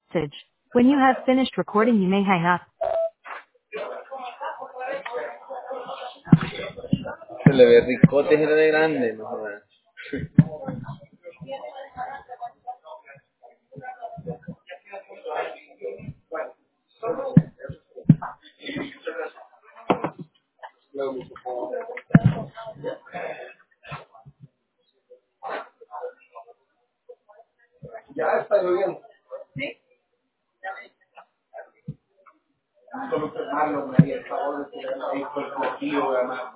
message. When you have finished recording, you may hang up. Se le ve ricote, era de grande, no jodas. Ya está lloviendo. Solo que malo, María, el favor de que ahí fue el coquillo, además.